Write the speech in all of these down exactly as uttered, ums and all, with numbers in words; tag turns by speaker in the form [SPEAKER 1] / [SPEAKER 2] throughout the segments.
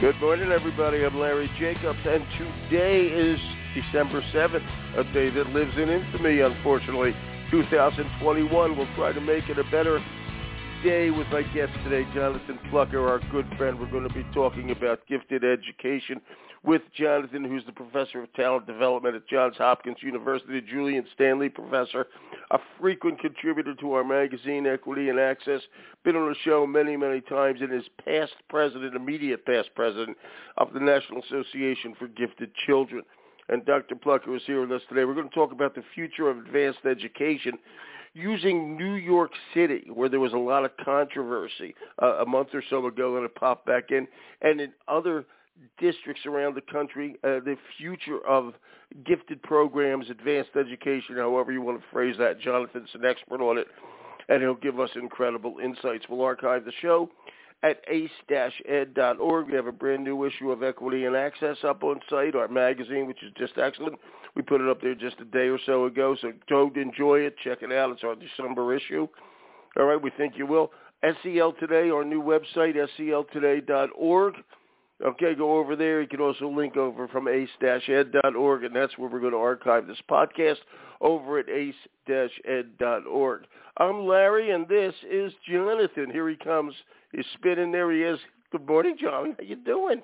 [SPEAKER 1] Good morning, everybody. I'm Larry Jacobs, and today is December seventh, a day that lives in infamy, unfortunately. two thousand twenty-one. We'll try to make it a better day with my guest today, Jonathan Plucker, our good friend. We're going to be talking about gifted education with Jonathan, who's the professor of talent development at Johns Hopkins University, Julian Stanley professor, a frequent contributor to our magazine, Equity and Access, been on the show many, many times, and is past president, immediate past president of the National Association for Gifted Children. And Doctor Plucker is here with us today. We're going to talk about the future of advanced education using New York City, where there was a lot of controversy uh, a month or so ago, and it popped back in, and in other districts around the country, uh, the future of gifted programs, advanced education, however you want to phrase that. Jonathan's an expert on it, and he'll give us incredible insights. We'll archive the show at ace dash ed dot org. We have a brand new issue of Equity and Access up on site, our magazine, which is just excellent. We put it up there just a day or so ago, so don't enjoy it. Check it out. It's our December issue. All right, we think you will. S E L Today, our new website, S E L today dot org. Okay, go over there. You can also link over from ace dash ed dot org, and that's where we're going to archive this podcast, over at ace dash ed dot org. I'm Larry, and this is Jonathan. Here he comes. He's spinning. There he is. Good morning, John. How you doing?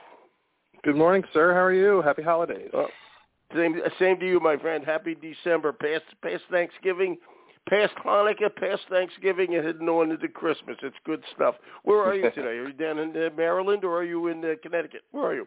[SPEAKER 2] Good morning, sir. How are you? Happy holidays.
[SPEAKER 1] Oh, same, same to you, my friend. Happy December. Past, past Thanksgiving, past Hanukkah, past Thanksgiving, and heading on into Christmas. It's good stuff. Where are you today? Are you down in uh, Maryland, or are you in uh, Connecticut? Where are you?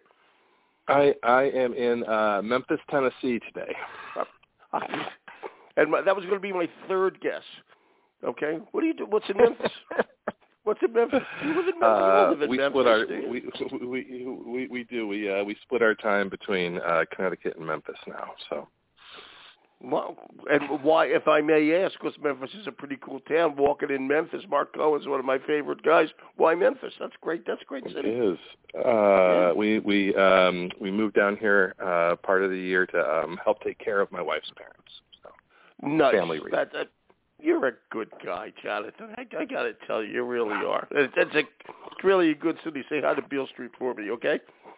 [SPEAKER 2] I I am in uh, Memphis, Tennessee today.
[SPEAKER 1] Uh, and my, that was going to be my third guess. Okay, what do you do? What's in Memphis? What's in Memphis? You live in Memphis.
[SPEAKER 2] Uh,
[SPEAKER 1] live in
[SPEAKER 2] we
[SPEAKER 1] Memphis,
[SPEAKER 2] split our
[SPEAKER 1] do
[SPEAKER 2] we, we we we do we uh, we split our time between uh, Connecticut and Memphis now. So.
[SPEAKER 1] Well, and why, if I may ask, because Memphis is a pretty cool town. Walking in Memphis, Mark Cohen's one of my favorite guys. Why Memphis? That's great. That's a great city.
[SPEAKER 2] It is. Uh, yeah. We we um, we moved down here uh, part of the year to um, help take care of my wife's parents. So,
[SPEAKER 1] nice.
[SPEAKER 2] Family reason.
[SPEAKER 1] That, that, you're a good guy, Jonathan. I, I got to tell you, you really are. It's, it's, a, it's really a good city. Say hi to Beale Street for me, okay?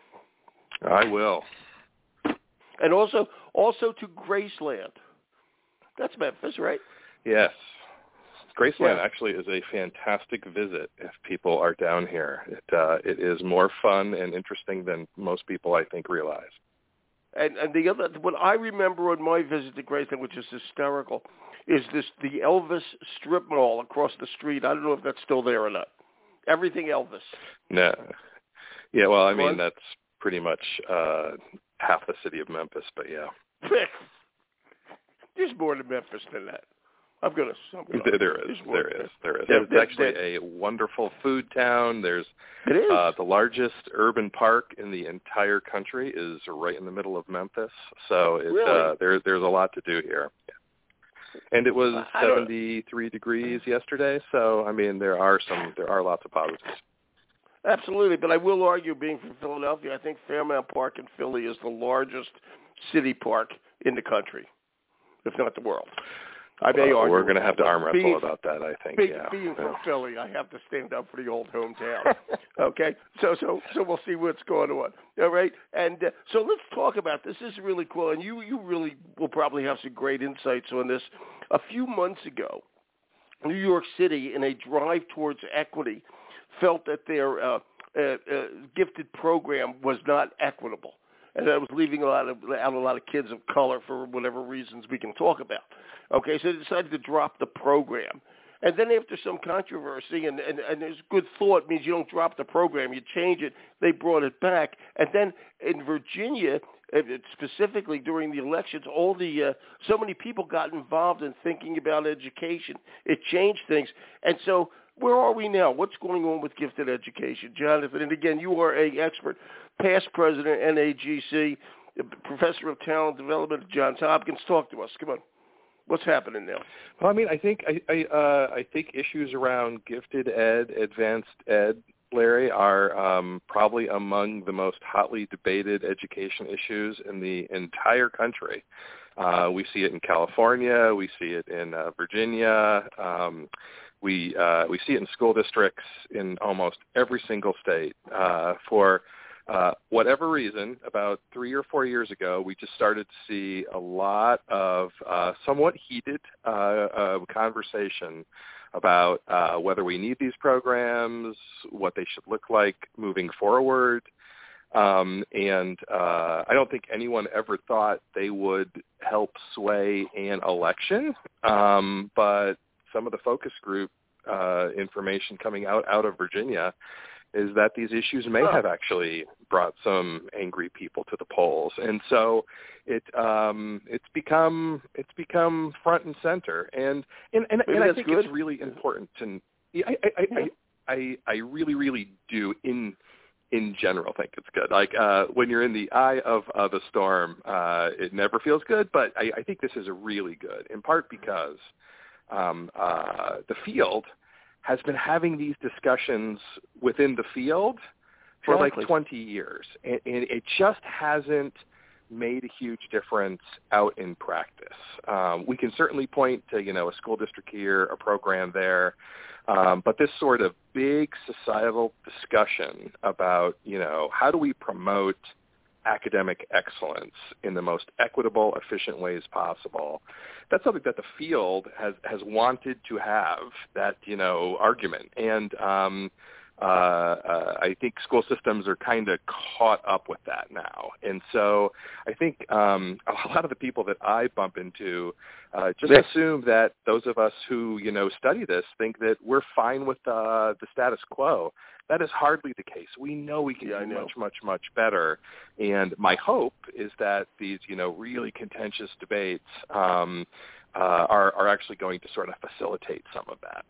[SPEAKER 2] I will.
[SPEAKER 1] And also, also to Graceland. That's Memphis, right?
[SPEAKER 2] Yes. Graceland
[SPEAKER 1] yeah.
[SPEAKER 2] actually is a fantastic visit if people are down here. It uh, it is more fun and interesting than most people, I think, realize.
[SPEAKER 1] And, and the other, what I remember on my visit to Graceland, which is hysterical, is this the Elvis strip mall across the street. I don't know if that's still there or not. Everything Elvis.
[SPEAKER 2] No. Yeah, well, I mean,
[SPEAKER 1] What?
[SPEAKER 2] that's pretty much uh, half the city of Memphis, but yeah.
[SPEAKER 1] There's more to Memphis than that. I'm going to.
[SPEAKER 2] There, there is. There is. There is.
[SPEAKER 1] There,
[SPEAKER 2] It's
[SPEAKER 1] there,
[SPEAKER 2] actually
[SPEAKER 1] there,
[SPEAKER 2] a wonderful food town. There's
[SPEAKER 1] it is.
[SPEAKER 2] Uh, the largest urban park in the entire country is right in the middle of Memphis. So it,
[SPEAKER 1] really?
[SPEAKER 2] uh, there, there's a lot to do here. Yeah. And it was
[SPEAKER 1] I
[SPEAKER 2] seventy-three degrees yesterday. So I mean, there are some, there are lots of positives.
[SPEAKER 1] Absolutely, but I will argue, being from Philadelphia, I think Fairmount Park in Philly is the largest city park in the country, if not the world. I may
[SPEAKER 2] well,
[SPEAKER 1] argue.
[SPEAKER 2] We're going to have to arm wrestle
[SPEAKER 1] being,
[SPEAKER 2] about that, I think.
[SPEAKER 1] Being,
[SPEAKER 2] yeah.
[SPEAKER 1] being
[SPEAKER 2] yeah.
[SPEAKER 1] from Philly, I have to stand up for the old hometown. Okay, so so so we'll see what's going on. All right, and uh, so let's talk about this. This is really cool, and you you really will probably have some great insights on this. A few months ago, New York City, in a drive towards equity, felt that their uh, uh, uh, gifted program was not equitable, and that was leaving a lot of out a lot of kids of color for whatever reasons we can talk about. Okay, so they decided to drop the program. And then after some controversy, and, and, and there's good thought, means you don't drop the program, you change it, they brought it back. And then in Virginia, specifically during the elections, all the uh, so many people got involved in thinking about education. It changed things. And so where are we now? What's going on with gifted education? Jonathan, and again, you are an expert, past president, N A G C, professor of talent development at Johns Hopkins. Talk to us. Come on. What's happening now?
[SPEAKER 2] Well, I mean, I think I I, uh, I think issues around gifted ed, advanced ed, Larry, are um, probably among the most hotly debated education issues in the entire country. Uh, we see it in California. We see it in uh, Virginia. Um, we uh, we see it in school districts in almost every single state. Uh, for uh, whatever reason, about three or four years ago, we just started to see a lot of uh, somewhat heated uh, uh, conversation about uh, whether we need these programs, what they should look like moving forward. Um, and uh, I don't think anyone ever thought they would help sway an election, um, but some of the focus group uh, information coming out, out of Virginia is that these issues may have actually brought some angry people to the polls, and so it um, it's become it's become front and center, and and, and, and I think good. It's really important to. I I, I, yeah. I I I really really do in in general think it's good. Like uh, when you're in the eye of uh, the storm, uh, it never feels good, but I, I think this is a really good, in part because um, uh, the field has been having these discussions within the field for exactly. like twenty years, and, and it just hasn't made a huge difference out in practice. Um, we can certainly point to, you know, a school district here, a program there, um, but this sort of big societal discussion about, you know, how do we promote academic excellence in the most equitable, efficient ways possible. That's something that the field has, has wanted to have, that, you know, argument. And um, uh, uh, I think school systems are kind of caught up with that now. And so I think um, a lot of the people that I bump into uh, just yes. assume that those of us who, you know, study this think that we're fine with uh, the status quo. That is hardly the case. We know we can yeah, do much, much, much better. And my hope is that these, you know, really contentious debates um, uh, are, are actually going to sort of facilitate some of that.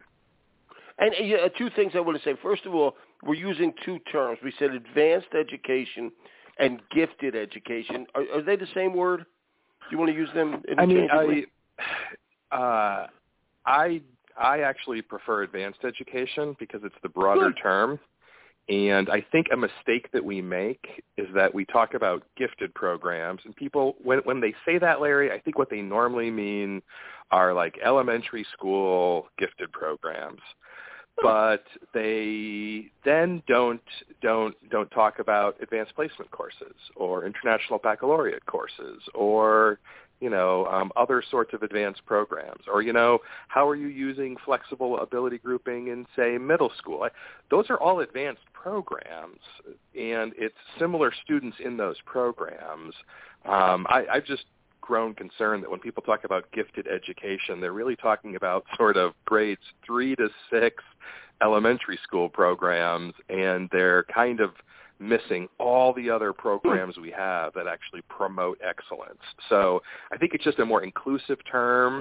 [SPEAKER 1] And uh, two things I want to say. First of all, we're using two terms. We said advanced education and gifted education. Are, are they the same word? Do you want to use them interchangeably?
[SPEAKER 2] I mean, I, uh, I I actually prefer advanced education because it's the broader Good. term. And I think a mistake that we make is that we talk about gifted programs. And people, when when they say that, Larry, I think what they normally mean are like elementary school gifted programs. But they then don't don't don't talk about advanced placement courses or international baccalaureate courses or, you know, um, other sorts of advanced programs, or, you know, how are you using flexible ability grouping in, say, middle school? Those are all advanced programs, and it's similar students in those programs. Um, I, I've just grown concerned that when people talk about gifted education, they're really talking about sort of grades three to six elementary school programs, and they're kind of missing all the other programs we have that actually promote excellence. So I think it's just a more inclusive term.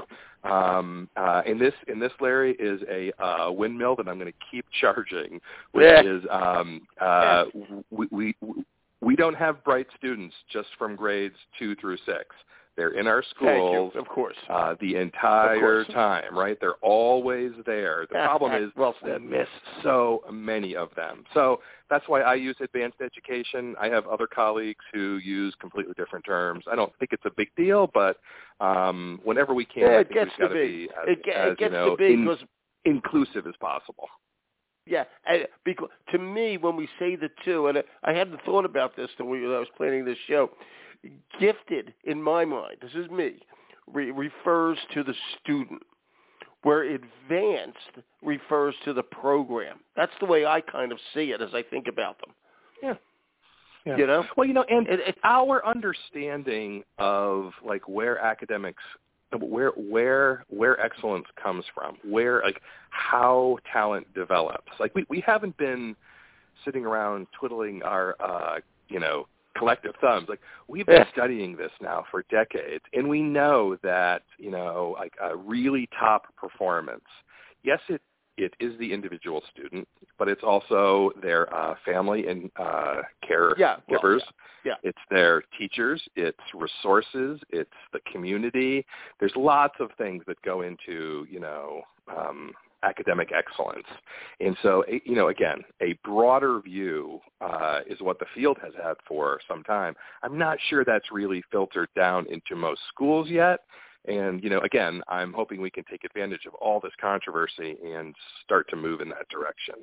[SPEAKER 2] Um, uh, and this, in this, Larry, is a uh, windmill that I'm going to keep charging, which yeah. is um, uh, we, we we don't have bright students just from grades two through six. They're in our schools,
[SPEAKER 1] of course,
[SPEAKER 2] uh, the entire time, right? They're always there. The problem is
[SPEAKER 1] well
[SPEAKER 2] we miss so many of them. So that's why I use advanced education. I have other colleagues who use completely different terms. I don't think it's a big deal, but um, whenever we can,
[SPEAKER 1] yeah,
[SPEAKER 2] I think we've got to be as,
[SPEAKER 1] it,
[SPEAKER 2] as
[SPEAKER 1] it gets
[SPEAKER 2] you know,
[SPEAKER 1] to be
[SPEAKER 2] in,
[SPEAKER 1] because,
[SPEAKER 2] inclusive as possible.
[SPEAKER 1] Yeah, and because to me, when we say the two, and I hadn't thought about this when I was planning this show, gifted, in my mind, this is me, re- refers to the student, where advanced refers to the program. That's the way I kind of see it as I think about them.
[SPEAKER 2] Yeah. Yeah.
[SPEAKER 1] You know?
[SPEAKER 2] Well, you know, and it, it, our understanding of, like, where academics, where where where excellence comes from, where, like, how talent develops. Like, we, we haven't been sitting around twiddling our, uh, you know, collective thumbs. Like, we've been yeah. studying this now for decades, and we know that, you know, like a really top performance, yes, it it is the individual student, but it's also their uh, family and uh, caregivers.
[SPEAKER 1] Yeah, well, yeah, yeah.
[SPEAKER 2] It's their teachers. It's resources. It's the community. There's lots of things that go into, you know, um, academic excellence. And so, you know, again, a broader view uh, is what the field has had for some time. I'm not sure that's really filtered down into most schools yet. And, you know, again, I'm hoping we can take advantage of all this controversy and start to move in that direction.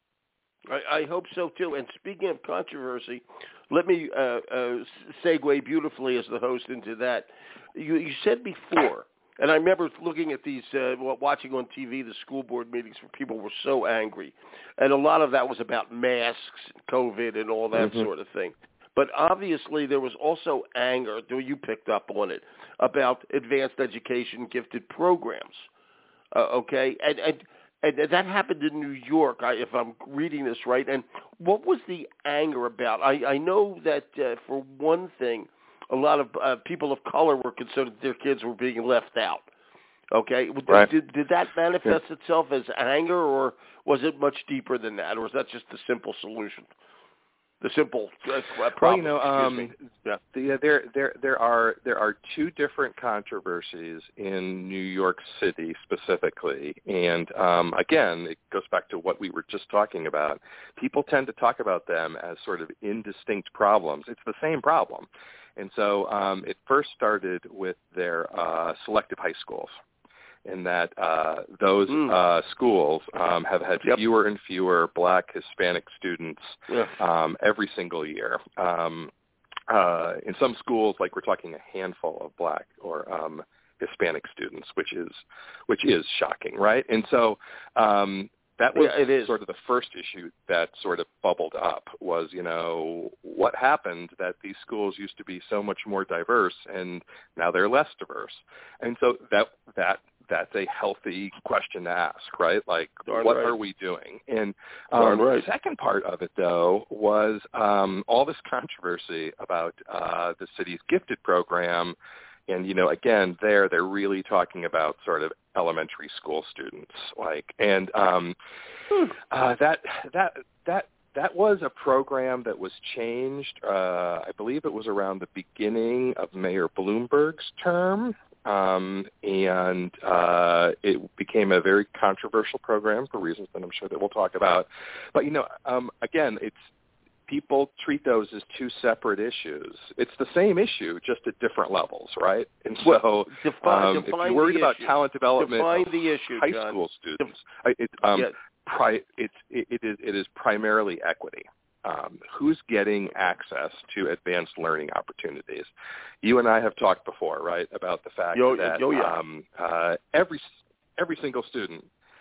[SPEAKER 1] I, I hope so, too. And speaking of controversy, let me uh, uh, segue beautifully as the host into that. You, you said before, and I remember looking at these, uh, watching on T V, the school board meetings where people were so angry. And a lot of that was about masks, COVID, and all that mm-hmm. sort of thing. But obviously there was also anger, though you picked up on it, about advanced education gifted programs, uh, okay? And, and and that happened in New York, I, if I'm reading this right. And what was the anger about? I, I know that, uh, for one thing, a lot of uh, people of color were concerned that their kids were being left out. Okay,
[SPEAKER 2] right.
[SPEAKER 1] did, did that manifest yeah. itself as anger, or was it much deeper than that, or was that just the simple solution, the simple uh, problem?
[SPEAKER 2] Well, you know,
[SPEAKER 1] um,
[SPEAKER 2] yeah. the, there there there are there are two different controversies in New York City specifically, and um, again, it goes back to what we were just talking about. People tend to talk about them as sort of indistinct problems. It's the same problem. And so um, it first started with their uh, selective high schools, in that uh, those mm. uh, schools um, have had yep. fewer and fewer Black, Hispanic students yeah. um, every single year. Um, uh, in some schools, like we're talking a handful of Black or um, Hispanic students, which is which is shocking, right? And so um, that was
[SPEAKER 1] yeah, it is.
[SPEAKER 2] sort of the first issue that sort of bubbled up was, you know, what happened that these schools used to be so much more diverse and now they're less diverse. And so that that that's a healthy question to ask, right? Like,
[SPEAKER 1] Darn
[SPEAKER 2] what
[SPEAKER 1] right.
[SPEAKER 2] are we doing? And um, right. the second part of it, though, was um, all this controversy about uh, the city's gifted program. And, you know, again, there they're really talking about sort of elementary school students, like, and um, uh, that that that that was a program that was changed. Uh, I believe it was around the beginning of Mayor Bloomberg's term, um, and uh, it became a very controversial program for reasons that I'm sure that we'll talk about. But, you know, um, again, it's. People treat those as two separate issues. It's the same issue, just at different levels, right? And so,
[SPEAKER 1] well, define,
[SPEAKER 2] um,
[SPEAKER 1] define
[SPEAKER 2] if you're worried about
[SPEAKER 1] issue.
[SPEAKER 2] talent development
[SPEAKER 1] define
[SPEAKER 2] of
[SPEAKER 1] the issue,
[SPEAKER 2] high
[SPEAKER 1] John.
[SPEAKER 2] school students, Def- it, um,
[SPEAKER 1] yeah.
[SPEAKER 2] pri- it's, it, it, is, it is primarily equity. Um, who's getting access to advanced learning opportunities? You and I have talked before, right, about the fact
[SPEAKER 1] yo,
[SPEAKER 2] that
[SPEAKER 1] yo, yeah.
[SPEAKER 2] um, uh, every every single student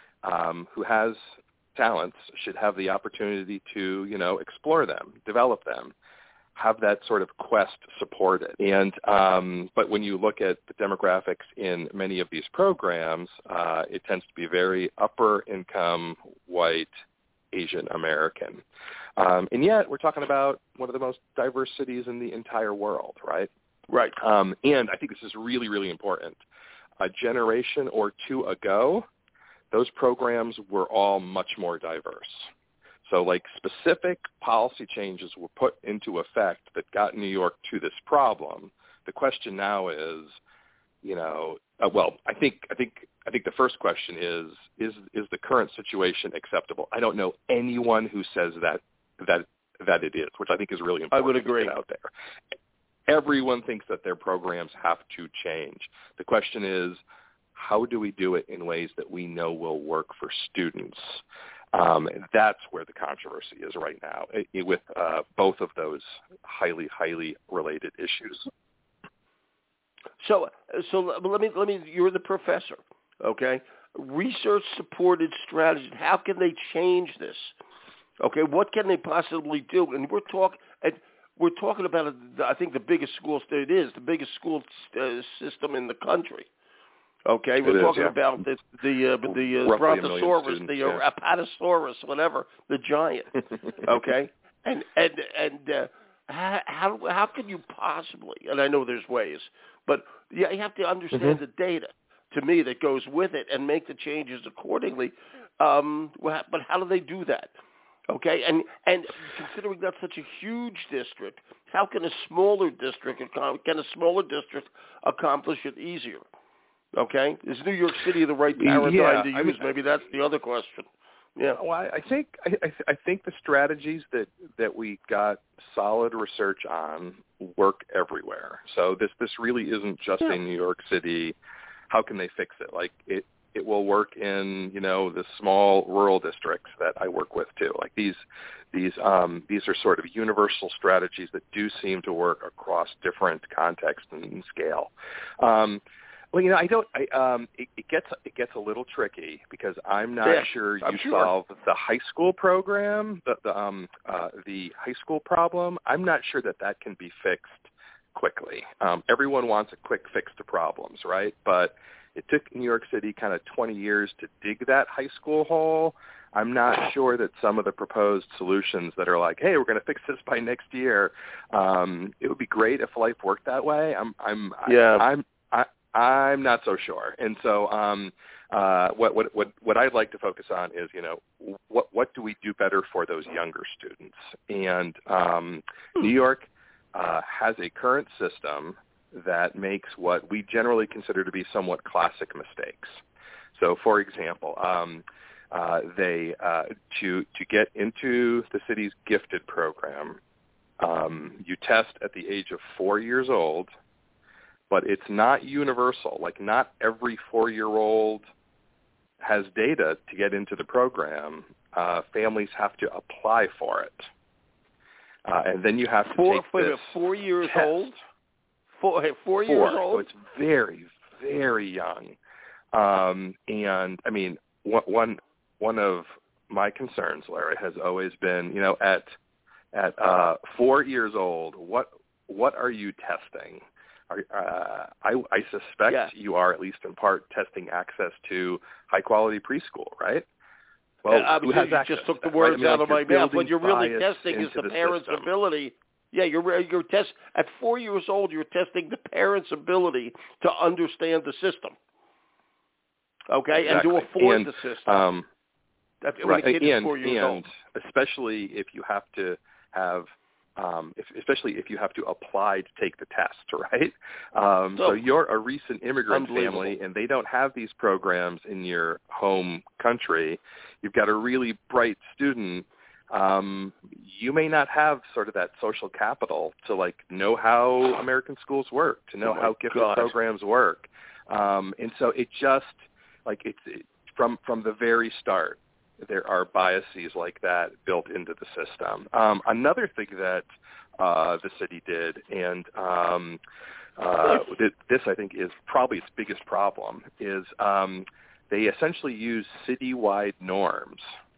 [SPEAKER 2] um, who has talents should have the opportunity to, you know, explore them, develop them, have that sort of quest supported. And um, but when you look at the demographics in many of these programs, uh, it tends to be very upper income, white, Asian American. Um, and yet we're talking about one of the most diverse cities in the entire world, right?
[SPEAKER 1] Right.
[SPEAKER 2] Um, and I think this is really, really important. A generation or two ago, those programs were all much more diverse. So like specific policy changes were put into effect that got New York to this problem. The question now is, you know, uh, well, I think I think I think the first question is is is the current situation acceptable? I don't know anyone who says that that that it is, which I think is really important.
[SPEAKER 1] I would agree.
[SPEAKER 2] To get out there. Everyone thinks that their programs have to change. The question is, how do we do it in ways that we know will work for students? Um, and that's where the controversy is right now, it, it, with uh, both of those highly, highly related issues.
[SPEAKER 1] So, so let me let me. You're the professor, okay? Research-supported strategies. How can they change this? Okay, what can they possibly do? And we're talking. We're talking about, I think, the biggest school state is the biggest school uh, system in the country. Okay, we're
[SPEAKER 2] it
[SPEAKER 1] talking
[SPEAKER 2] is, yeah.
[SPEAKER 1] about the the uh, the uh, Brontosaurus, the uh, yeah. Apatosaurus, whatever, the giant. Okay, and and and uh, how how can you possibly? And I know there's ways, but yeah, you have to understand mm-hmm. the data to me that goes with it and make the changes accordingly. Um, but how do they do that? Okay, and and considering that's such a huge district, how can a smaller district can a smaller district accomplish it easier? Okay, is New York City the right paradigm
[SPEAKER 2] yeah,
[SPEAKER 1] to use?
[SPEAKER 2] I mean,
[SPEAKER 1] Maybe that's the other question. Yeah.
[SPEAKER 2] Well, I, I think I, I, I think the strategies that, that we got solid research on work everywhere. So this this really isn't just
[SPEAKER 1] yeah.
[SPEAKER 2] a New York City. How can they fix it? Like it, it will work in you know the small rural districts that I work with too. Like these these um, these are sort of universal strategies that do seem to work across different contexts and scale. Um, Well, you know, I don't. I, um, it, it gets it gets a little tricky because I'm not
[SPEAKER 1] yeah,
[SPEAKER 2] sure you
[SPEAKER 1] I'm sure.
[SPEAKER 2] solve the high school program, the the, um, uh, the high school problem. I'm not sure that that can be fixed quickly. Um, everyone wants a quick fix to problems, right? But it took New York City kind of twenty years to dig that high school hole. I'm not sure that some of the proposed solutions that are like, hey, we're going to fix this by next year. Um, it would be great if life worked that way. I'm I'm
[SPEAKER 1] yeah.
[SPEAKER 2] I, I'm I, I'm not so sure. And so um, uh, what, what, what, what I'd like to focus on is, you know, what, what do we do better for those younger students? And um, New York uh, has a current system that makes what we generally consider to be somewhat classic mistakes. So, for example, um, uh, they uh, to to get into the city's gifted program, um, you test at the age of four years old. But it's not universal. Like not every four-year-old has data to get into the program. Uh, families have to apply for it, uh, and then you have to
[SPEAKER 1] four,
[SPEAKER 2] take
[SPEAKER 1] wait,
[SPEAKER 2] this
[SPEAKER 1] four years
[SPEAKER 2] test.
[SPEAKER 1] old. Four, hey, four,
[SPEAKER 2] four
[SPEAKER 1] years old.
[SPEAKER 2] So it's very, very young. Um, and I mean, one one of my concerns, Larry, has always been, you know, at at uh, four years old, what what are you testing? Are, uh, I, I suspect
[SPEAKER 1] yeah.
[SPEAKER 2] you are, at least in part, testing access to high-quality preschool, right? Well,
[SPEAKER 1] yeah,
[SPEAKER 2] who has
[SPEAKER 1] you
[SPEAKER 2] access
[SPEAKER 1] just took
[SPEAKER 2] to
[SPEAKER 1] the
[SPEAKER 2] that,
[SPEAKER 1] words
[SPEAKER 2] right? I mean,
[SPEAKER 1] out
[SPEAKER 2] like
[SPEAKER 1] of my mouth.
[SPEAKER 2] building
[SPEAKER 1] What you're really
[SPEAKER 2] bias
[SPEAKER 1] testing is the,
[SPEAKER 2] the
[SPEAKER 1] parent's
[SPEAKER 2] system.
[SPEAKER 1] ability. Yeah, you're you're test at four years old. You're testing the parent's ability to understand the system. Okay,
[SPEAKER 2] Exactly.
[SPEAKER 1] and to afford
[SPEAKER 2] and,
[SPEAKER 1] the system.
[SPEAKER 2] Um,
[SPEAKER 1] That's when
[SPEAKER 2] right.
[SPEAKER 1] the kid
[SPEAKER 2] and,
[SPEAKER 1] is four years
[SPEAKER 2] and
[SPEAKER 1] old.
[SPEAKER 2] especially if you have to have. Um, if, especially if you have to apply to take the test, right? Um,
[SPEAKER 1] so,
[SPEAKER 2] so you're a recent immigrant family, and they don't have these programs in your home country. You've got a really bright student. Um, you may not have sort of that social capital to like know how American schools work, to know
[SPEAKER 1] oh
[SPEAKER 2] how gifted
[SPEAKER 1] God.
[SPEAKER 2] programs work, um, and so it just like it's it, from from the very start. There are biases like that built into the system. Um, another thing that uh, the city did, and um, uh, this I think is probably its biggest problem, is um, they essentially use citywide norms.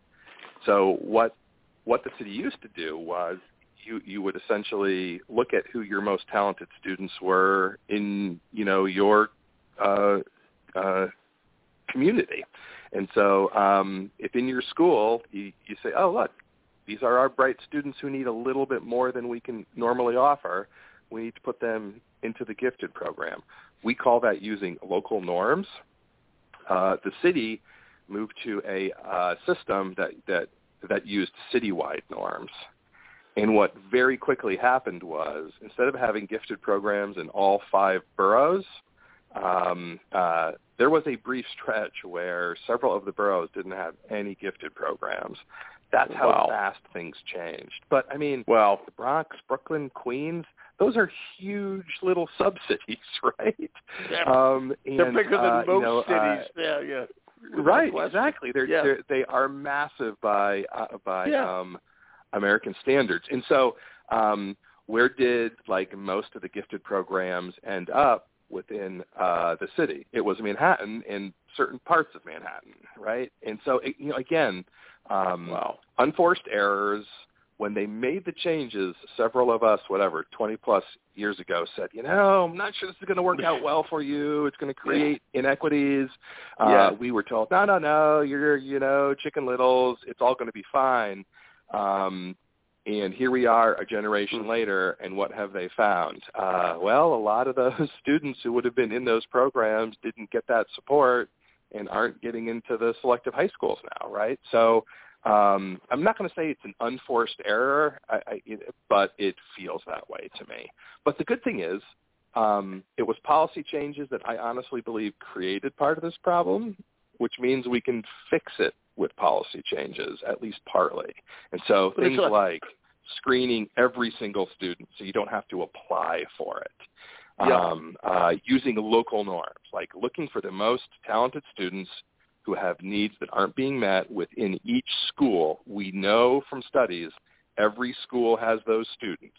[SPEAKER 2] So what what the city used to do was you you would essentially look at who your most talented students were in you know your uh, uh, community. And so um, if in your school you, you say, oh, look, these are our bright students who need a little bit more than we can normally offer, we need to put them into the gifted program. We call that using local norms. Uh, the city moved to a uh, system that, that, that used citywide norms. And what very quickly happened was instead of having gifted programs in all five boroughs, Um, uh, there was a brief stretch where several of the boroughs didn't have any gifted programs. That's how
[SPEAKER 1] wow.
[SPEAKER 2] fast things changed. But, I mean,
[SPEAKER 1] well,
[SPEAKER 2] the Bronx, Brooklyn, Queens, those are huge little sub-cities, right?
[SPEAKER 1] Yeah.
[SPEAKER 2] Um, and,
[SPEAKER 1] they're bigger than
[SPEAKER 2] uh,
[SPEAKER 1] most
[SPEAKER 2] you know,
[SPEAKER 1] cities.
[SPEAKER 2] Uh,
[SPEAKER 1] yeah, yeah.
[SPEAKER 2] Right, exactly. They're,
[SPEAKER 1] yeah.
[SPEAKER 2] they're, they are massive by, uh, by
[SPEAKER 1] yeah.
[SPEAKER 2] um, American standards. And so um, where did, like, most of the gifted programs end up? Within uh, the city. It was Manhattan and certain parts of Manhattan, right? And so, it, you know, again, um,
[SPEAKER 1] wow.
[SPEAKER 2] unforced errors. When they made the changes, several of us, whatever, twenty-plus years ago said, you know, I'm not sure this is going to work out well for you. It's going to create yeah. inequities. Uh,
[SPEAKER 1] yeah.
[SPEAKER 2] We were told, no, no, no, you're, you know, chicken littles. It's all going to be fine. Um And here we are a generation later, and what have they found? Uh, well, a lot of those students who would have been in those programs didn't get that support and aren't getting into the selective high schools now, right? So um, I'm not going to say it's an unforced error, I, I, but it feels that way to me. But the good thing is um, it was policy changes that I honestly believe created part of this problem, which means we can fix it with policy changes, at least partly. And so
[SPEAKER 1] But
[SPEAKER 2] things
[SPEAKER 1] like,
[SPEAKER 2] like screening every single student so you don't have to apply for it.
[SPEAKER 1] Yeah.
[SPEAKER 2] Um, uh, using local norms, like looking for the most talented students who have needs that aren't being met within each school. We know from studies every school has those students,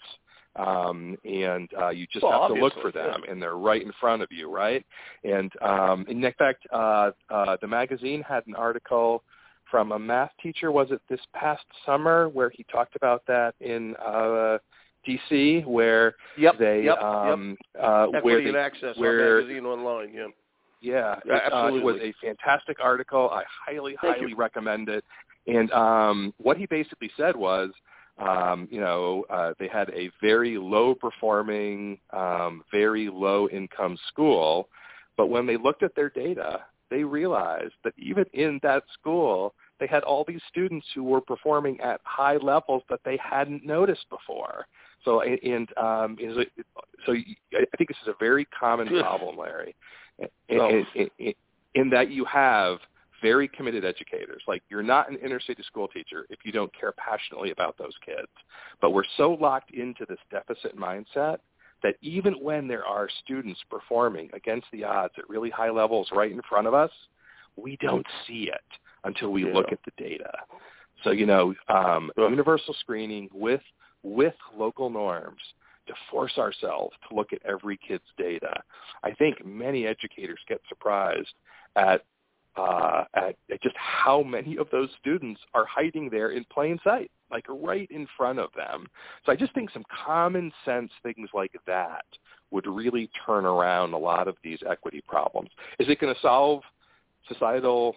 [SPEAKER 2] um, and uh, you just
[SPEAKER 1] well,
[SPEAKER 2] have to look for
[SPEAKER 1] yeah.
[SPEAKER 2] them, and they're right in front of you, right? And um, in fact, uh, uh, the magazine had an article from a math teacher, was it this past summer, where he talked about that in uh, D C, where
[SPEAKER 1] yep,
[SPEAKER 2] they
[SPEAKER 1] yep,
[SPEAKER 2] um,
[SPEAKER 1] yep.
[SPEAKER 2] uh,
[SPEAKER 1] Equity
[SPEAKER 2] where they,
[SPEAKER 1] and access
[SPEAKER 2] where,
[SPEAKER 1] on magazine online. Yeah,
[SPEAKER 2] yeah,
[SPEAKER 1] yeah
[SPEAKER 2] it,
[SPEAKER 1] absolutely.
[SPEAKER 2] Uh, it was a fantastic article. I highly,
[SPEAKER 1] Thank
[SPEAKER 2] highly
[SPEAKER 1] you.
[SPEAKER 2] recommend it. And um, what he basically said was, um, you know, uh, they had a very low-performing, um, very low-income school, but when they looked at their data, they realized that even in that school, they had all these students who were performing at high levels that they hadn't noticed before. So, and um, so I think this is a very common problem, Larry, in,
[SPEAKER 1] oh.
[SPEAKER 2] in, in, in that you have very committed educators. Like, you're not an inner city school teacher if you don't care passionately about those kids. But we're so locked into this deficit mindset that even when there are students performing against the odds at really high levels right in front of us, we don't see it until we
[SPEAKER 1] yeah.
[SPEAKER 2] look at the data. So, you know, um,
[SPEAKER 1] Ugh.
[SPEAKER 2] universal screening with with local norms to force ourselves to look at every kid's data. I think many educators get surprised at, uh, at, at just how many of those students are hiding there in plain sight, like right in front of them. So I just think some common sense things like that would really turn around a lot of these equity problems. Is it going to solve societal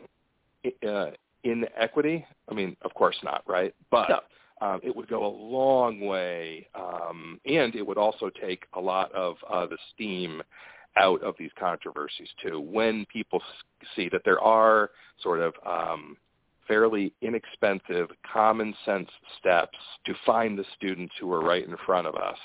[SPEAKER 2] uh, inequity? I mean, of course not, right? But
[SPEAKER 1] no.
[SPEAKER 2] um, it would go a long way, um, and it would also take a lot of uh, the steam out of these controversies too, when people see that there are sort of um, fairly inexpensive, common sense steps to find the students who are right in front of us.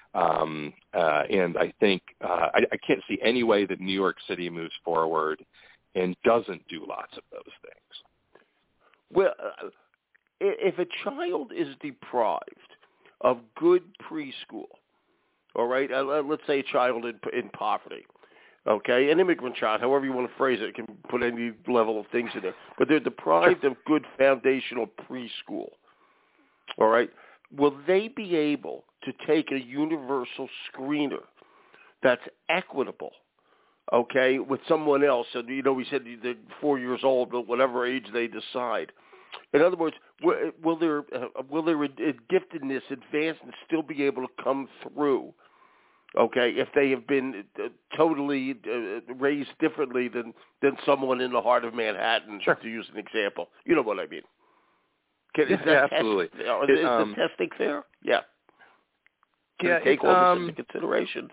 [SPEAKER 2] Um, uh, and I think uh, I, I can't see any way that New York City moves forward and doesn't do lots of those things.
[SPEAKER 1] Well, uh, if a child is deprived of good preschool, all right, uh, let's say a child in, in poverty, okay, an immigrant child, however you want to phrase it, can put any level of things in there, but they're deprived of good foundational preschool, all right, will they be able to take a universal screener that's equitable, okay, with someone else? And, you know, we said they're four years old, but whatever age they decide. In other words, will their uh, will their giftedness advance and still be able to come through? Okay, if they have been uh, totally uh, raised differently than, than someone in the heart of Manhattan,
[SPEAKER 2] sure.
[SPEAKER 1] to use an example. You know what I mean? Can,
[SPEAKER 2] yeah,
[SPEAKER 1] is that
[SPEAKER 2] yeah,
[SPEAKER 1] test,
[SPEAKER 2] absolutely.
[SPEAKER 1] Is,
[SPEAKER 2] it,
[SPEAKER 1] is
[SPEAKER 2] um,
[SPEAKER 1] the testing fair? Yeah. Can
[SPEAKER 2] yeah,
[SPEAKER 1] it take
[SPEAKER 2] it,
[SPEAKER 1] all
[SPEAKER 2] um,
[SPEAKER 1] this into consideration?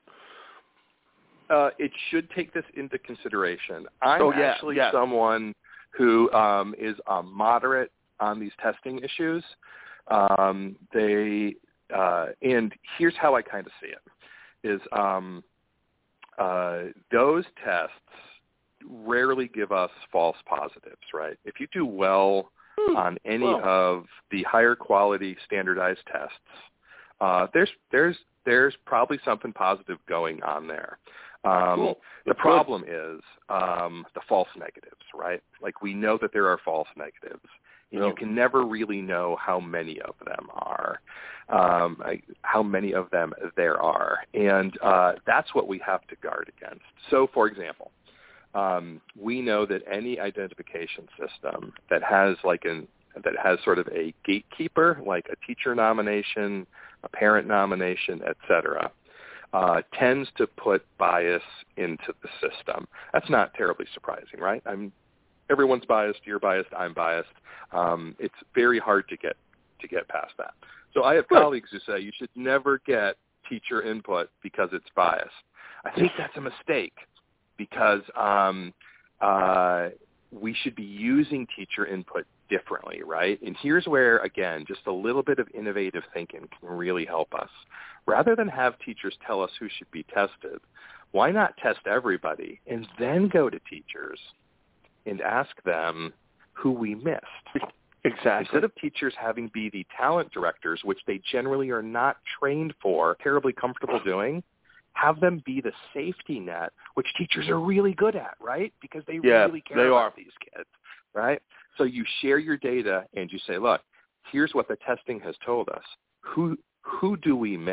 [SPEAKER 2] Uh, it should take this into consideration. I'm
[SPEAKER 1] oh, yeah,
[SPEAKER 2] actually
[SPEAKER 1] yeah.
[SPEAKER 2] someone who um, is uh, moderate on these testing issues. Um, they uh, and here's how I kind of see it: is um, uh, those tests rarely give us false positives, right? If you do well
[SPEAKER 1] hmm.
[SPEAKER 2] on any
[SPEAKER 1] well.
[SPEAKER 2] of the higher quality standardized tests, uh, there's there's there's probably something positive going on there. Um,
[SPEAKER 1] cool.
[SPEAKER 2] The problem is um, the false negatives, right? Like, we know that there are false negatives, and
[SPEAKER 1] no.
[SPEAKER 2] you can never really know how many of them are, um, how many of them there are. And uh, that's what we have to guard against. So, for example, um, we know that any identification system that has like an that has sort of a gatekeeper, like a teacher nomination, a parent nomination, et cetera, Uh, tends to put bias into the system. That's not terribly surprising, right? I'm, everyone's biased. You're biased. I'm biased. Um, it's very hard to get to get past that. So I have
[SPEAKER 1] Good.
[SPEAKER 2] colleagues who say you should never get teacher input because it's biased. I think that's a mistake because um, uh, we should be using teacher input differently, right? And here's where, again, just a little bit of innovative thinking can really help us. Rather than have teachers tell us who should be tested, why not test everybody and then go to teachers and ask them who we missed?
[SPEAKER 1] Exactly.
[SPEAKER 2] Instead of teachers having be the talent directors, which they generally are not trained for, terribly comfortable doing, have them be the safety net, which teachers are really good at, right? Because they
[SPEAKER 1] yeah,
[SPEAKER 2] really care
[SPEAKER 1] they
[SPEAKER 2] about
[SPEAKER 1] are.
[SPEAKER 2] these kids, right? So you share your data and you say, look, here's what the testing has told us. Who who do we miss?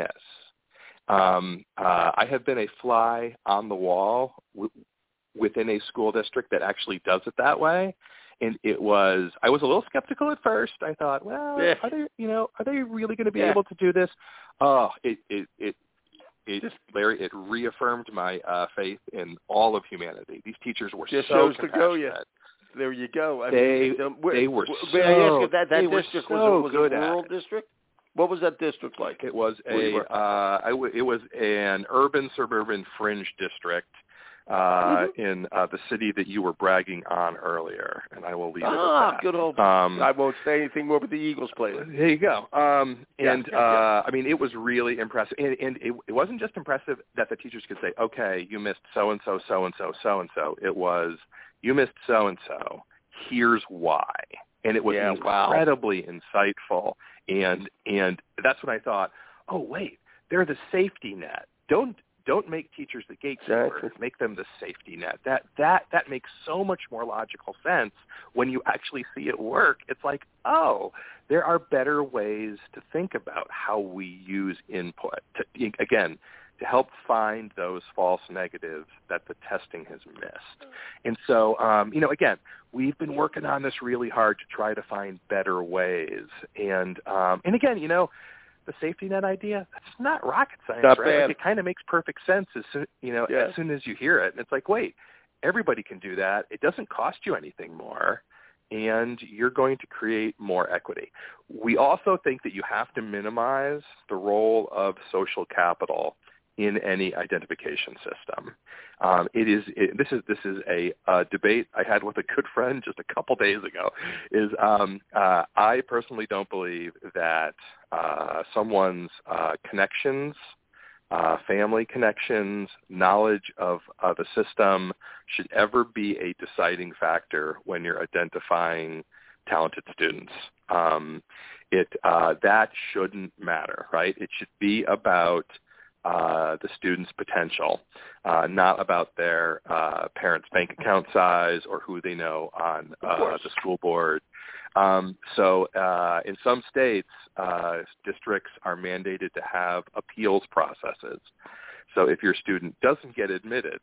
[SPEAKER 2] Um, uh, I have been a fly on the wall w- within a school district that actually does it that way. And it was, I was a little skeptical at first. I thought, well,
[SPEAKER 1] yeah.
[SPEAKER 2] are they, you know, are they really going to be
[SPEAKER 1] yeah.
[SPEAKER 2] able to do this? Oh, it, it, it, it, Larry, it reaffirmed my uh, faith in all of humanity. These teachers were
[SPEAKER 1] Just
[SPEAKER 2] so
[SPEAKER 1] shows to
[SPEAKER 2] compassionate.
[SPEAKER 1] go, yeah. There you go. I
[SPEAKER 2] they,
[SPEAKER 1] mean, um,
[SPEAKER 2] they were
[SPEAKER 1] may
[SPEAKER 2] so,
[SPEAKER 1] I ask if that, that
[SPEAKER 2] they were
[SPEAKER 1] district
[SPEAKER 2] so
[SPEAKER 1] was, was
[SPEAKER 2] good
[SPEAKER 1] a rural
[SPEAKER 2] at it.
[SPEAKER 1] district? What was that district like?
[SPEAKER 2] It was a, uh, I w- it was an urban suburban fringe district. Uh,
[SPEAKER 1] mm-hmm.
[SPEAKER 2] in uh, the city that you were bragging on earlier, and I will leave it
[SPEAKER 1] ah,
[SPEAKER 2] at that.
[SPEAKER 1] good old.
[SPEAKER 2] Um,
[SPEAKER 1] I won't say anything more, but the Eagles played it.
[SPEAKER 2] There you go. Um, and
[SPEAKER 1] yeah, yeah, yeah.
[SPEAKER 2] Uh, I mean, it was really impressive, and, and it, it wasn't just impressive that the teachers could say, "Okay, you missed so and so, so and so, so and so." It was, "You missed so and so. Here's why," and it was
[SPEAKER 1] yeah,
[SPEAKER 2] incredibly
[SPEAKER 1] wow.
[SPEAKER 2] insightful. And and that's when I thought, "Oh, wait, they're the safety net. Don't." Don't make teachers the gatekeepers.
[SPEAKER 1] Exactly.
[SPEAKER 2] Make them the safety net. That that that makes so much more logical sense when you actually see it work. It's like, oh, there are better ways to think about how we use input. To, again, to help find those false negatives that the testing has missed. And so, um, you know, again, we've been working on this really hard to try to find better ways. And um, and again, you know, the safety net idea, that's not rocket science,
[SPEAKER 1] not
[SPEAKER 2] right?
[SPEAKER 1] Like
[SPEAKER 2] it kind of makes perfect sense as soon, you know,
[SPEAKER 1] yeah.
[SPEAKER 2] as soon as you hear it. And it's like, wait, everybody can do that. It doesn't cost you anything more, and you're going to create more equity. We also think that you have to minimize the role of social capital in any identification system. Um, it is it, this is this is a, a debate I had with a good friend just a couple days ago. Is um, uh, I personally don't believe that uh, someone's uh, connections, uh, family connections, knowledge of uh, the system should ever be a deciding factor when you're identifying talented students. Um, it uh, that shouldn't matter, right? It should be about Uh, the student's potential, uh, not about their uh, parents' bank account size or who they know on uh, the school board. Um, so uh, in some states, uh, districts are mandated to have appeals processes. So if your student doesn't get admitted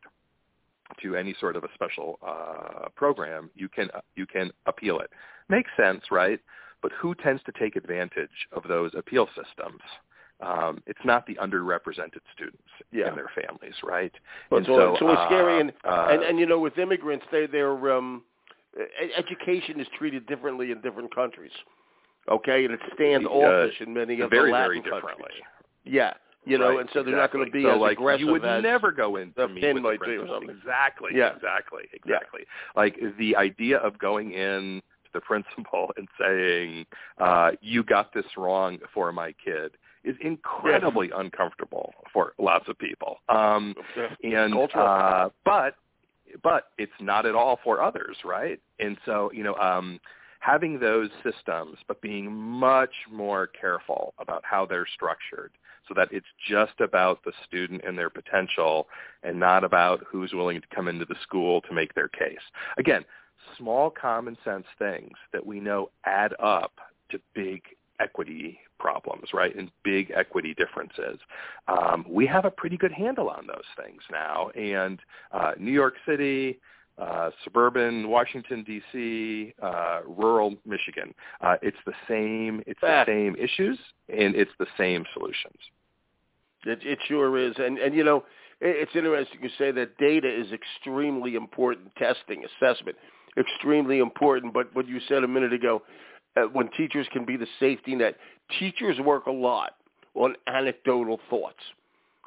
[SPEAKER 2] to any sort of a special uh, program, you can you can appeal it. Makes sense, right? But who tends to take advantage of those appeal systems? Um, it's not the underrepresented students
[SPEAKER 1] yeah.
[SPEAKER 2] and their families, right?
[SPEAKER 1] But
[SPEAKER 2] and
[SPEAKER 1] so,
[SPEAKER 2] so,
[SPEAKER 1] so it's
[SPEAKER 2] uh,
[SPEAKER 1] scary, and,
[SPEAKER 2] uh,
[SPEAKER 1] and and you know, with immigrants, they they're um, education is treated differently in different countries. Okay, and it's standoffish uh, in many of
[SPEAKER 2] very,
[SPEAKER 1] the Latin
[SPEAKER 2] very differently.
[SPEAKER 1] countries. Yeah, you know,
[SPEAKER 2] right,
[SPEAKER 1] and so they're
[SPEAKER 2] exactly.
[SPEAKER 1] not going to be
[SPEAKER 2] so
[SPEAKER 1] as
[SPEAKER 2] like,
[SPEAKER 1] aggressive
[SPEAKER 2] you would
[SPEAKER 1] as
[SPEAKER 2] never go in to
[SPEAKER 1] the
[SPEAKER 2] meet
[SPEAKER 1] pin
[SPEAKER 2] with
[SPEAKER 1] might
[SPEAKER 2] the
[SPEAKER 1] be or
[SPEAKER 2] principal.
[SPEAKER 1] something.
[SPEAKER 2] Exactly,
[SPEAKER 1] yeah.
[SPEAKER 2] exactly, exactly.
[SPEAKER 1] Yeah.
[SPEAKER 2] Like the idea of going in to the principal and saying, uh, "You got this wrong for my kid," is incredibly yeah. uncomfortable for lots of people. Um,
[SPEAKER 1] yeah.
[SPEAKER 2] and uh, but but it's not at all for others, right? And so, you know, um, having those systems, but being much more careful about how they're structured so that it's just about the student and their potential and not about who's willing to come into the school to make their case. Again, small common sense things that we know add up to big equity problems, right, and big equity differences. Um, we have a pretty good handle on those things now. And uh, New York City, uh, suburban Washington, D C, uh, rural Michigan, uh, it's the same. It's the same issues, and it's the same solutions.
[SPEAKER 1] It, it sure is. And, and, you know, it, it's interesting you say that data is extremely important, testing, assessment, extremely important. But what you said a minute ago, uh, when teachers can be the safety net, teachers work a lot on anecdotal thoughts.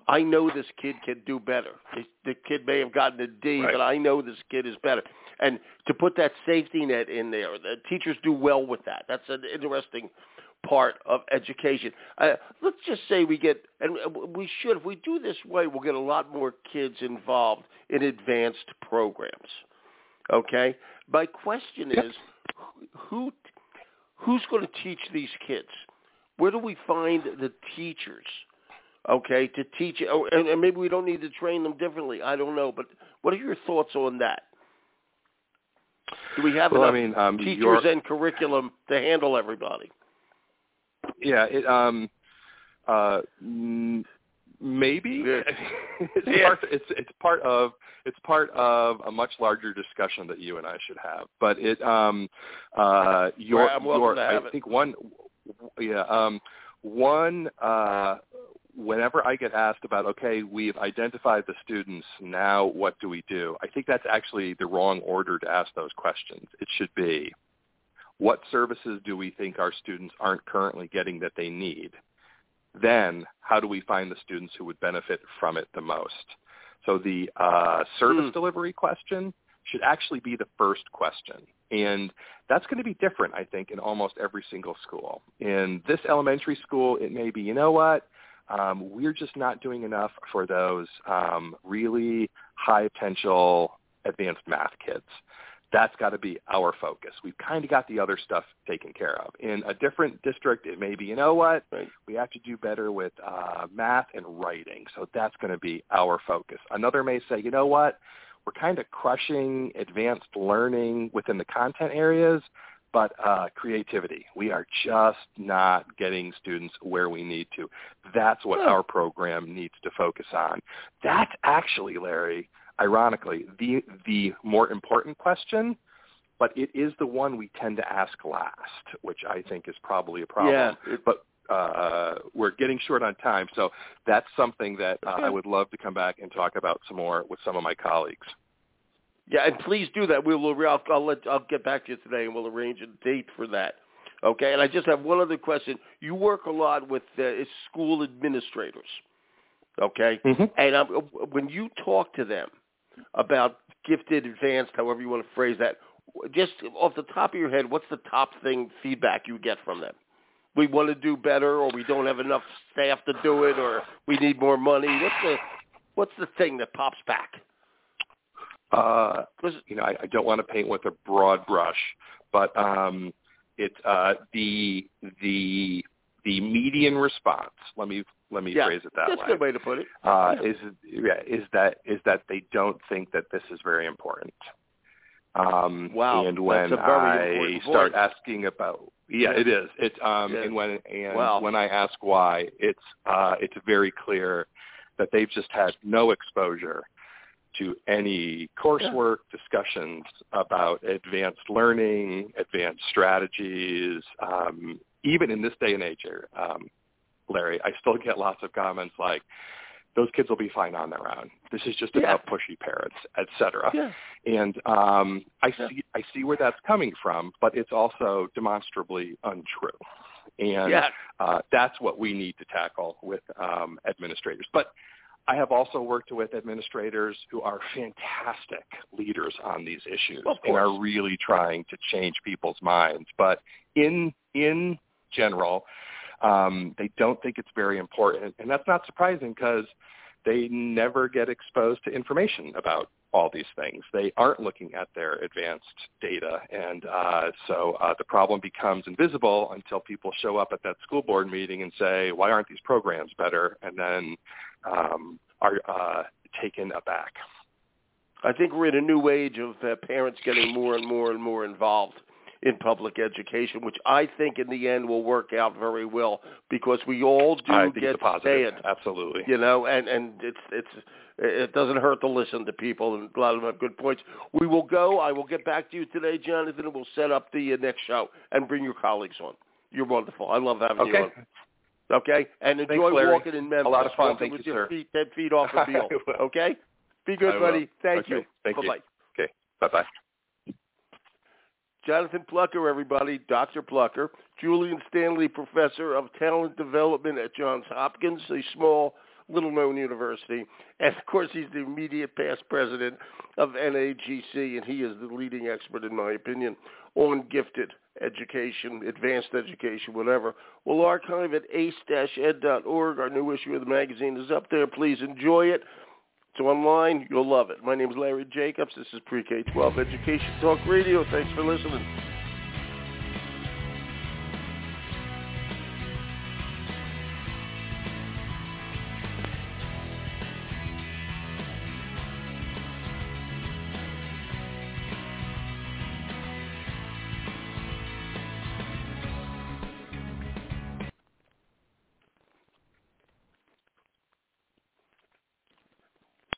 [SPEAKER 1] I know this kid can do better. The, the kid may have gotten a D,
[SPEAKER 2] Right.
[SPEAKER 1] but I know this kid is better. And to put that safety net in there, the teachers do well with that. That's an interesting part of education. Uh, let's just say we get, and we should, if we do this way, we'll get a lot more kids involved in advanced programs. Okay? My question
[SPEAKER 2] Yep.
[SPEAKER 1] is, who who's going to teach these kids? Where do we find the teachers, okay, to teach it? And, and maybe we don't need to train them differently. I don't know. But what are your thoughts on that? Do we have
[SPEAKER 2] well,
[SPEAKER 1] enough
[SPEAKER 2] I mean, um,
[SPEAKER 1] teachers and curriculum to handle everybody?
[SPEAKER 2] Yeah, it, um, uh, m- maybe
[SPEAKER 1] Yeah.
[SPEAKER 2] it's,
[SPEAKER 1] Yeah.
[SPEAKER 2] part, it's it's part of it's part of a much larger discussion that you and I should have. But it, um, uh, your,
[SPEAKER 1] Well, I'm welcome
[SPEAKER 2] your
[SPEAKER 1] to have
[SPEAKER 2] I
[SPEAKER 1] it.
[SPEAKER 2] think one, yeah, um, one. Uh, whenever I get asked about, okay, we've identified the students, now what do we do? I think that's actually the wrong order to ask those questions. It should be, what services do we think our students aren't currently getting that they need? Then, how do we find the students who would benefit from it the most? So the uh, service
[SPEAKER 1] Hmm.
[SPEAKER 2] delivery question should actually be the first question. And that's going to be different, I think, in almost every single school. In this elementary school, it may be, you know what, um, we're just not doing enough for those um, really high-potential advanced math kids. That's got to be our focus. We've kind of got the other stuff taken care of. In a different district, it may be, you know what,
[SPEAKER 1] Right.
[SPEAKER 2] we have to do better with uh, math and writing, so that's going to be our focus. Another may say, you know what, we're kind of crushing advanced learning within the content areas, but uh, creativity, we are just not getting students where we need to. That's what
[SPEAKER 1] Yeah.
[SPEAKER 2] our program needs to focus on. That's actually, Larry, ironically, the the more important question, but it is the one we tend to ask last, which I think is probably a problem.
[SPEAKER 1] Yeah, it-
[SPEAKER 2] but uh, we're getting short on time, so that's something that uh, I would love to come back and talk about some more with some of my colleagues.
[SPEAKER 1] Yeah, and please do that. We will. I'll, I'll let. I'll get back to you today, and we'll arrange a date for that. Okay. And I just have one other question. You work a lot with uh, school administrators. Okay.
[SPEAKER 2] Mm-hmm.
[SPEAKER 1] And um, when you talk to them about gifted, advanced, however you want to phrase that, just off the top of your head, what's the top thing feedback you get from them? We want to do better, or we don't have enough staff to do it, or we need more money. What's the what's the thing that pops back?
[SPEAKER 2] Uh, you know, I, I don't want to paint with a broad brush, but um, it uh, the the the median response. Let me let me
[SPEAKER 1] yeah,
[SPEAKER 2] phrase it that
[SPEAKER 1] that's
[SPEAKER 2] way.
[SPEAKER 1] a good way to put it.
[SPEAKER 2] Uh,
[SPEAKER 1] yeah.
[SPEAKER 2] Is yeah, is that is that they don't think that this is very important. Um,
[SPEAKER 1] Wow,
[SPEAKER 2] and when
[SPEAKER 1] that's a very
[SPEAKER 2] I
[SPEAKER 1] important
[SPEAKER 2] start
[SPEAKER 1] point.
[SPEAKER 2] asking about, yeah,
[SPEAKER 1] Yeah.
[SPEAKER 2] it is. It's um,
[SPEAKER 1] Yeah.
[SPEAKER 2] and when and
[SPEAKER 1] Wow.
[SPEAKER 2] when I ask why, it's uh, it's very clear that they've just had no exposure to any coursework, yeah. discussions about advanced learning, advanced strategies. Um, even in this day and age, um, Larry, I still get lots of comments like, those kids will be fine on their own. This is just
[SPEAKER 1] yeah.
[SPEAKER 2] about pushy parents, et cetera.
[SPEAKER 1] Yeah.
[SPEAKER 2] And um, I
[SPEAKER 1] yeah.
[SPEAKER 2] see I see where that's coming from, but it's also demonstrably untrue. And
[SPEAKER 1] yeah.
[SPEAKER 2] uh, that's what we need to tackle with um, administrators. But I have also worked with administrators who are fantastic leaders on these issues and are really trying to change people's minds. But in in general, um, they don't think it's very important. And that's not surprising because they never get exposed to information about all these things. They aren't looking at their advanced data. And uh, so uh, the problem becomes invisible until people show up at that school board meeting and say, why aren't these programs better? And then um, are uh, taken aback.
[SPEAKER 1] I think we're in a new age of uh, parents getting more and more and more involved in public education, which I think in the end will work out very well because we all do
[SPEAKER 2] I think
[SPEAKER 1] get
[SPEAKER 2] it's a positive.
[SPEAKER 1] fed,
[SPEAKER 2] Absolutely.
[SPEAKER 1] You know, and, and it's it's it doesn't hurt to listen to people, and a lot of them have good points. We will go. I will get back to you today, Jonathan, and we'll set up the uh, next show and bring your colleagues on. You're wonderful. I love having
[SPEAKER 2] okay.
[SPEAKER 1] you on. Okay, and enjoy
[SPEAKER 2] Thanks,
[SPEAKER 1] walking in Memphis.
[SPEAKER 2] A lot of fun.
[SPEAKER 1] Walking
[SPEAKER 2] Thank
[SPEAKER 1] with
[SPEAKER 2] you,
[SPEAKER 1] your
[SPEAKER 2] sir.
[SPEAKER 1] feet ten feet off the field. Okay, be good,
[SPEAKER 2] I
[SPEAKER 1] buddy.
[SPEAKER 2] will.
[SPEAKER 1] Thank
[SPEAKER 2] okay.
[SPEAKER 1] you.
[SPEAKER 2] Thank
[SPEAKER 1] Bye-bye.
[SPEAKER 2] you. Okay. Bye-bye.
[SPEAKER 1] Jonathan Plucker, everybody, Doctor Plucker, Julian Stanley Professor of Talent Development at Johns Hopkins, a small little-known university. And, of course, he's the immediate past president of N A G C, and he is the leading expert, in my opinion, on gifted education, advanced education, whatever. We'll archive at ace dash ed dot org. Our new issue of the magazine is up there. Please enjoy it. It's online. You'll love it. My name is Larry Jacobs. This is Pre-K twelve Education Talk Radio. Thanks for listening.